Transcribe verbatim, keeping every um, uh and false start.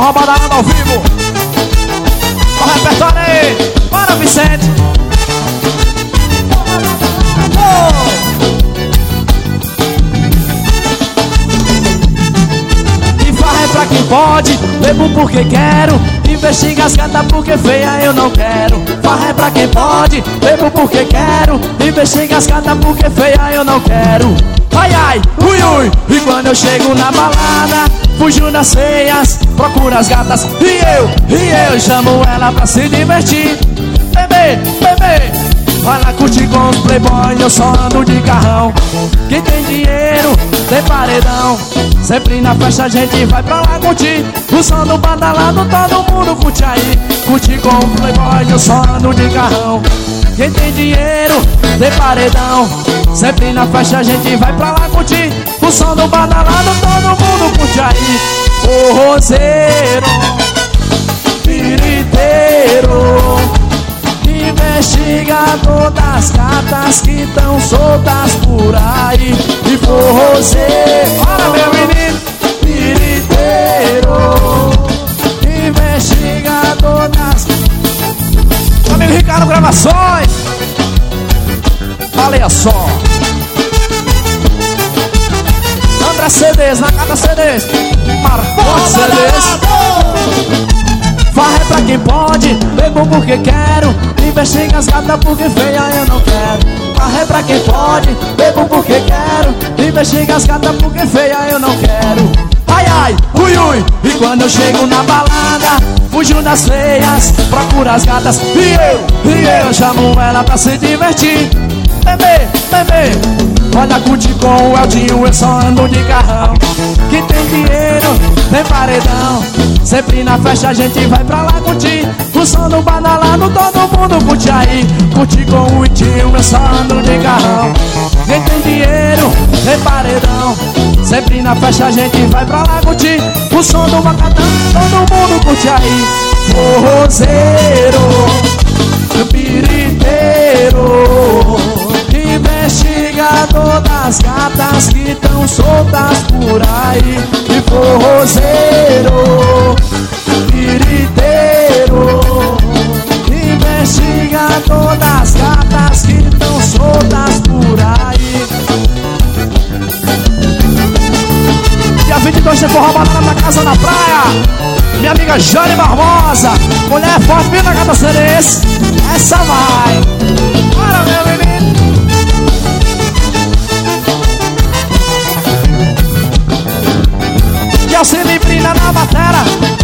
Forró Badalado ao vivo. O repertório aí. Bora, Vicente. Oh! Pra quem pode, bebo porque quero. Investiga as gatas porque feia eu não quero. Farra é pra quem pode, bebo porque quero. Investiga as gatas porque feia eu não quero. Ai ai, ui ui. E quando eu chego na balada, fujo das feias, procuro as gatas. E eu, e eu chamo ela pra se divertir. Bebê, bebê, vai lá curtir com os playboys, eu só ando de carrão. Quem tem dinheiro, tem paredão. Sempre na festa a gente vai pra lá curtir. O som do badalado, todo mundo curte aí. Curtir com o playboy, eu só ando de carrão. Quem tem dinheiro, tem paredão. Sempre na festa a gente vai pra lá curtir. O som do badalado, todo mundo curte aí. Forrozeiro, piriteiro, investigador das gatas que tão soltas por aí. E forrozeiro, olha meu menino, piriteiro, investigador das... Amigo Ricardo Gravações, olha só. André C Ds, na cada C Ds, Marcos C Ds. Farra é pra quem pode, bebo porque quero. Investiga as gatas porque feia eu não quero. Farra é pra quem pode, bebo porque quero. Investiga as gatas porque feia eu não quero. Ai ai, ui ui. E quando eu chego na balada, fujo das feias, procuro as gatas. E eu, e eu chamo ela pra se divertir. Bebê, bebê, olha curtir com o Eldinho, eu só ando de carrão. Quem tem dinheiro, tem paredão. Sempre na festa a gente vai pra lá curtir. O som do badalado, todo mundo curte aí. Curtir com o Itinho, eu só ando de carrão. Quem tem dinheiro, tem paredão. Sempre na festa a gente vai pra lá curtir. O som do bacatão, todo mundo curte aí. Forrozeiro, piriteiro, investigador das gatas que tão soltas por aí. E forrozeiro, piriteiro, investigador das gatas que tão soltas por aí. Dia vinte e dois tem forró badalado na casa na praia. Minha amiga Jane Barbosa, mulher forte, bem na gata Ceres. Essa vai. Bora, meu menino. E assim me brinda na batera.